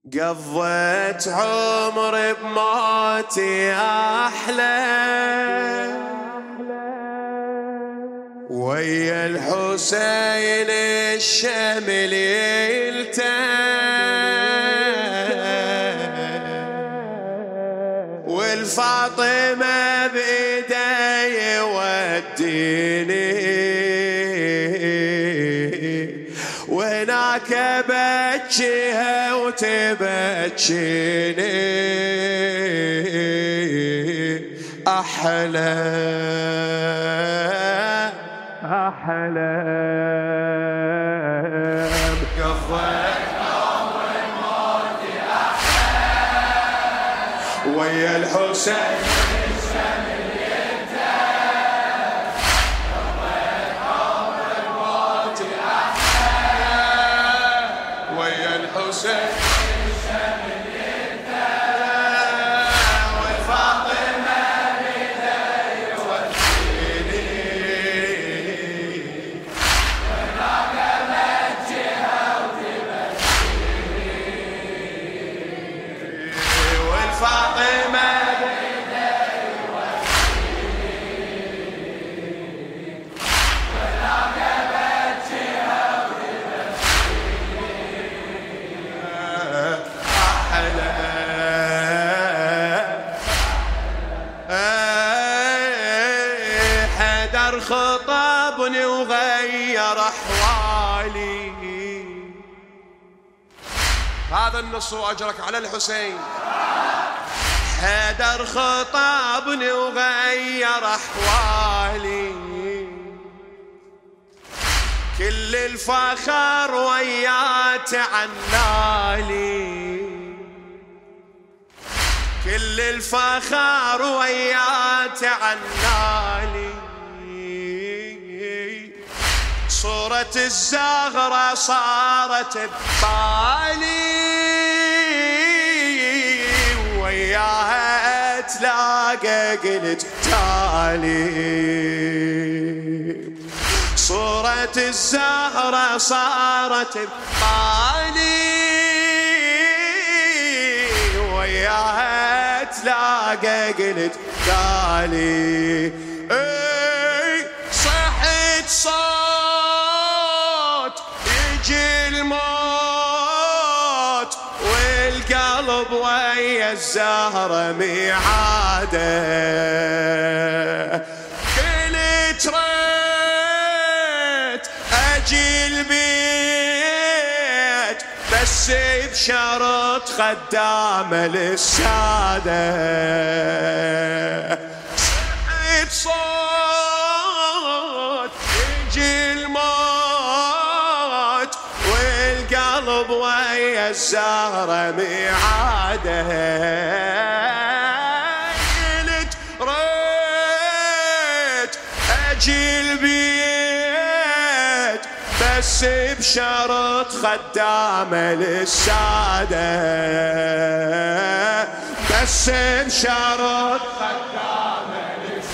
قضيت عمري بموتي أحلى ويا الحسين الشمل والفاطمة بإيدي وديني وهناك بتشيها وتبتشيني أحلى قضيت عمر الموت أحلى ويا الحسين خطبني وغير أحوالي. هذا النص وأجرك على الحسين. حيدر خطبني وغير أحوالي كل الفخر ويات عنالي كل الفخر ويات عنالي صورة الزهرة صارت ببالي وياها اتلاقى قلت تالي صورة الزهرة صارت ببالي وياها اتلاقى قلت تالي صحت صوت يجي الموت والقلب ويا الزهرة ميعاده قلت ريت اجي البيت بس بشرط خدامة للسادة صحت صوت يجي الموت والقلب ويا الزهرة ميعاده قلت ريت اجي البيت بس بشرط خدامة للسادة بس بشرط خدامة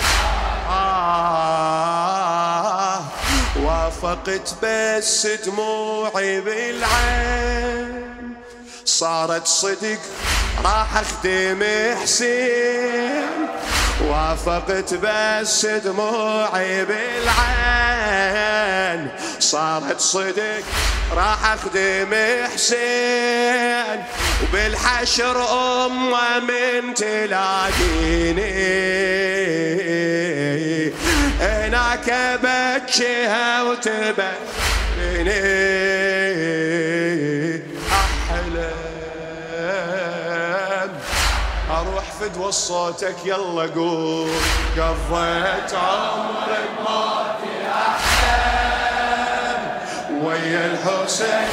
وافقت بس دموعي بالعين صارت صدق راح اخدم حسين وافقت بس دموعي بالعين صارت صدق راح اخدم حسين وبالحشر امه من تلاقيني هناك بتشيها وتبكيني احلم اروح فدوى صوتك يلا قول قضيت عمر بموتي احلم ويا الحسين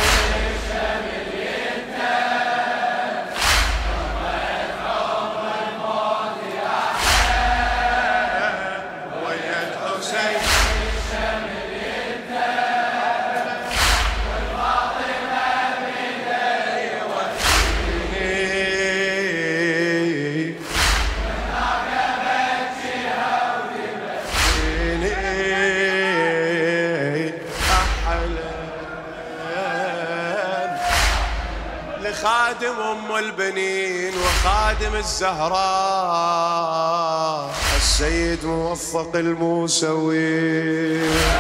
خادم أم البنين وخادم الزهراء السيد موفق الموسوي.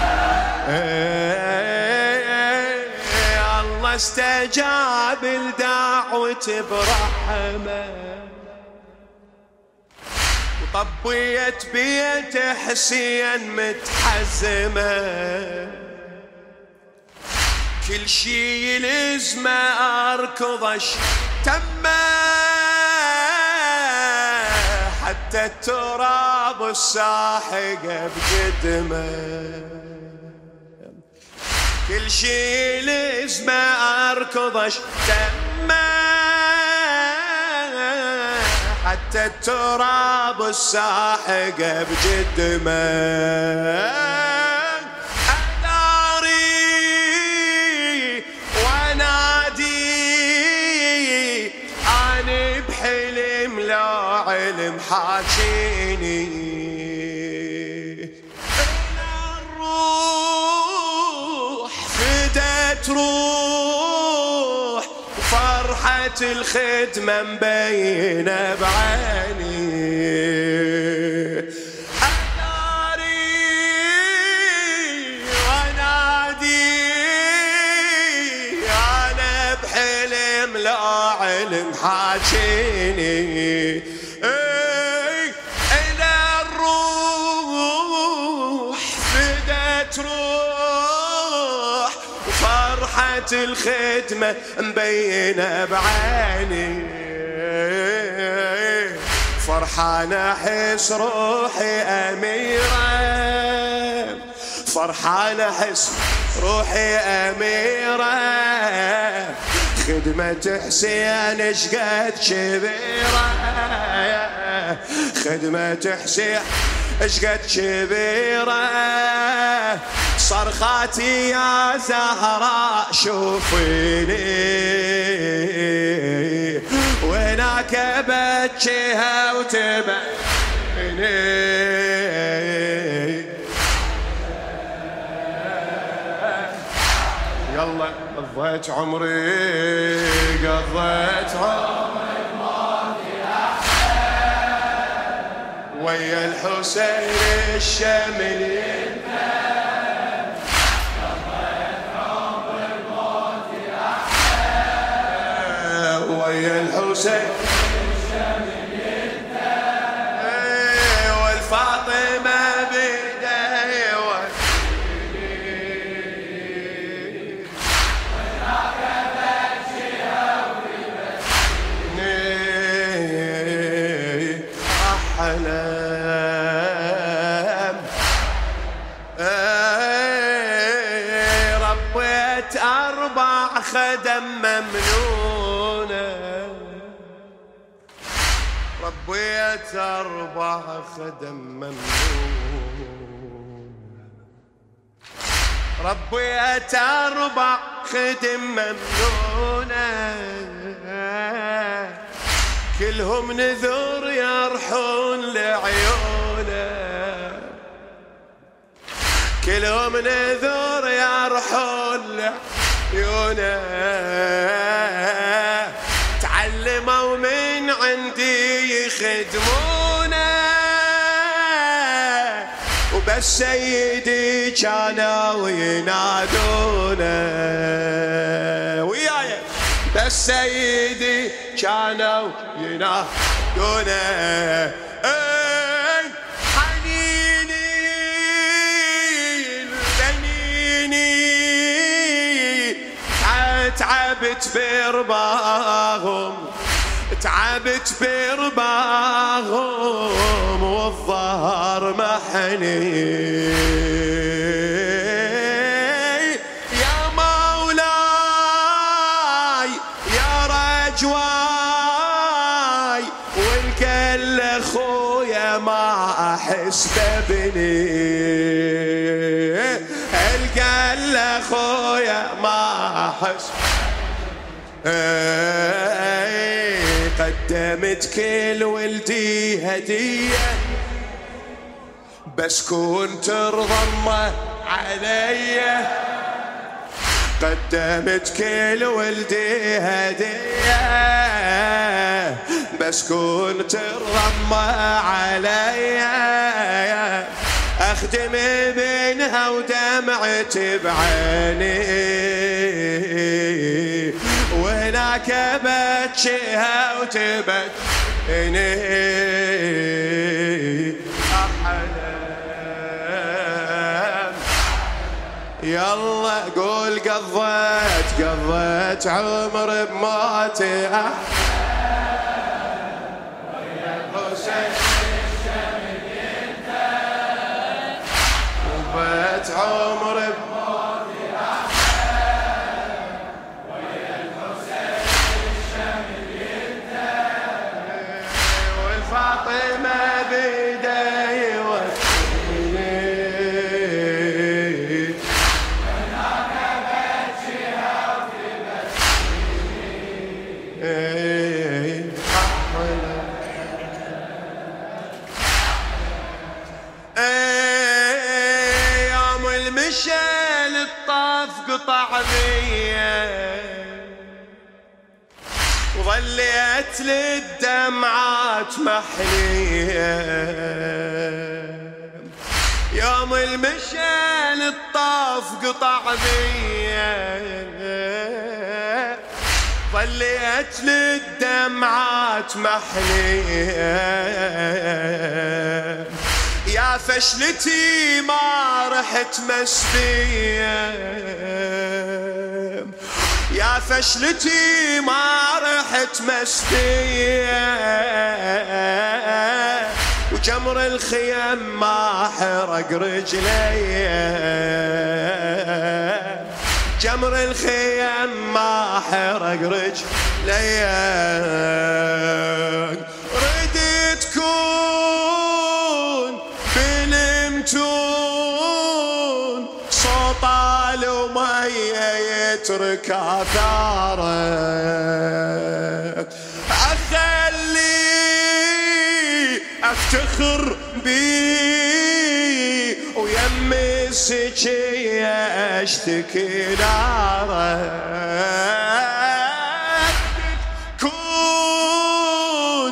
الله استجاب لدعوة برحمة وطبيت بيت حسين متحزمة، كل شي يلزمه أركضش تمه، حتى التراب الساحقة بقدمه، كل شي لازمه أركضش تمه، حتى التراب الساحقة بقدمه. أداري وانادي أنا بحلم لا علم حاجيني، تروح وفرحة الخدمة مبينة بعيني، أداري وانادي أنا بحلم لا علم حاجيني، إلى الروح فدت روح فرحة الخدمة مبينة بعيني، فرحان أحس روحي أميرة، فرحان أحس روحي أميرة، خدمة حسين شقد كبيرة، خدمة حسين شقد كبيرة، صرخاتي يا زهراء شوفيني، وينك بجيها وتبيني، يلا قضيت عمري قضيت عمري ويا الحسين الشاملي، ويا الحسين والفاطمة بيدي أحلام، ربيت 4 خدم ممنونة، ربيت 4 خدم ممنون، ربيت 4 خدم ممنونة، كلهم نذور يرحون لعيونه، كلهم نذور يرحون لعيونه، تعلموا من عندي يخدمونه، وبس سيدي كانوا ينادونه، وياي بس سيدي كانوا ينادونه، حنيني البنيني تعبت برباهم، تعبت برباهم والظهر محني، يا مولاي يا رجواي والكل اخويا ما احس بابني، الكل اخويا ما احس، قدمت كل ولدي هدية بس كنت ترضى علي، قدمت كل ولدي هدية بس كنت الرمى عليا أخدم بينها ودمعتي بعيني وهناك بتشيها وتبكيني أحلام يلا قول قضيت عمر بموتي عمر بموتي أحلام ويا الحسين الشمل ينتهي والفاطمة بيدي وسيني هناك بتشيها وتبكيني مشى للطاف قطع بيا وظليت للدمعات محنية يوم المشى للطاف قطع بيا ظليت للدمعات محنية يا فشلتي ما رحت مسبية يا فشلتي ما رحت مسبية وجمر الخيم ما حرق رجلي جمر الخيم ما حرق رجلي ردت تكون بلمتون صوت المية يترك آثاره أخلي أفتخر بي ويمي السجية أشتكي ناره كون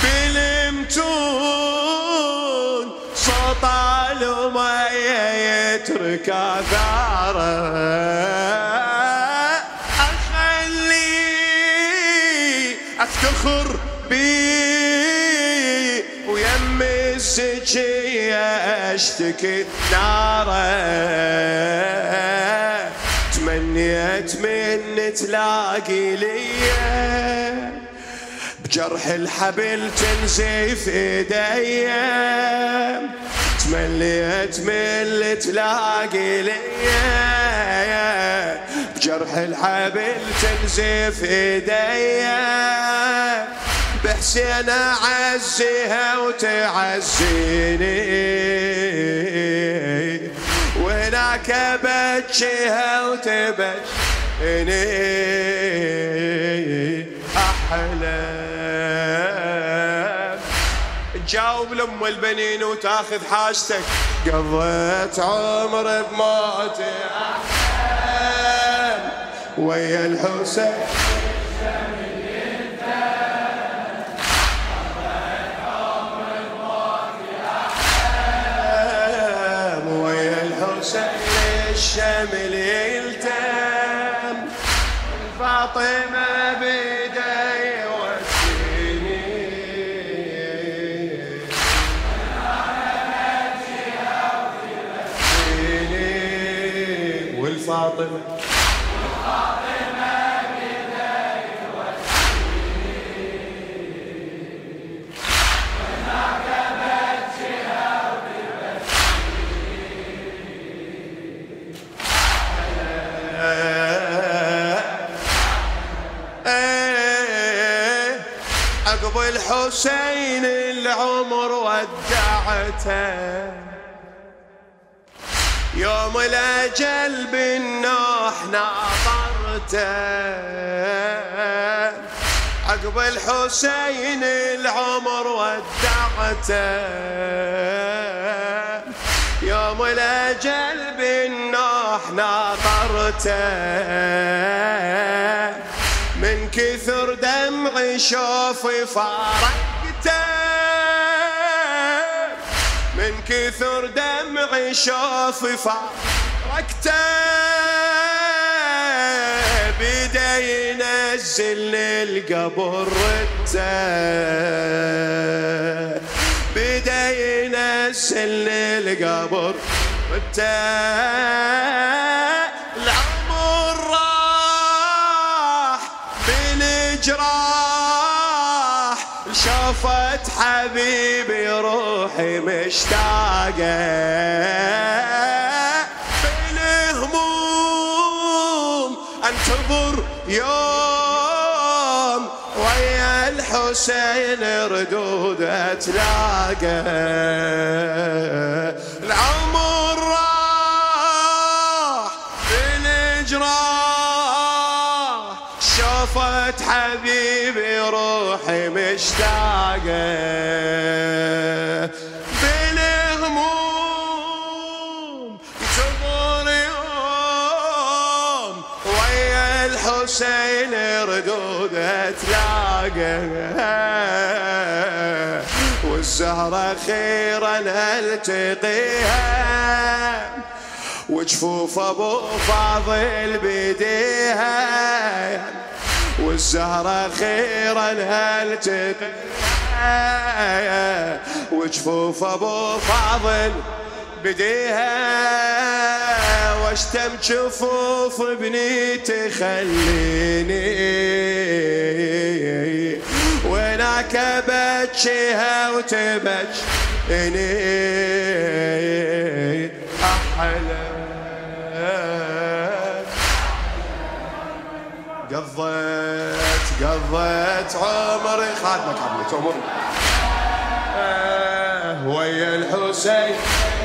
بلمتون صوت المية يترك آثاره أخلي أفتخر بي ويمي السجية أشتكي ناره تمنيت من تلاقي ليا بجرح الحبل تنزف ايديا تمنيت من تلاقي ليا بجرح الحبل تنزف ايديا بحسين اعزيها وتعزيني وهناك بتشيها وتبشيني احلام تجاوب لام البنين وتاخذ حاجتك قضيت عمر بموتي احلام ويا الحسين الشمل يلتم فاطمة بيدي وسيني والفاطمة عقب الحسين العمر ودعته يوم الأجل بالنوح ناظرته عقب الحسين العمر ودعته يوم الأجل بالنوح ناطرته، من كثر دمعي شوفي فارقته، من كثر دمعي شوفي فارقته، بدا ينزلني القبر رته، بدا ينزلني القبر رته، العمر راح بالجراح، شافت حبيبي روحي مشتاقة، بالهموم انتظر يوم ويا الحسين ردود اتلاقى، العمر راح بالجراح، شافت حبيبي روحي مشتاقة، بالهموم انتظر يوم ويا الحسين ردود اتلاقى، والزهرة اخيرا التقيها، وجفوف ابو فاضل بيديها، والزهرة اخيرا التقيها، وجفوف ابو فاضل بديها، واشتم جفوف ابني تخليني، وينك بجيها وتبجيني، احلى قضيت عمري، خادمك عمري عمري ويا الحسين.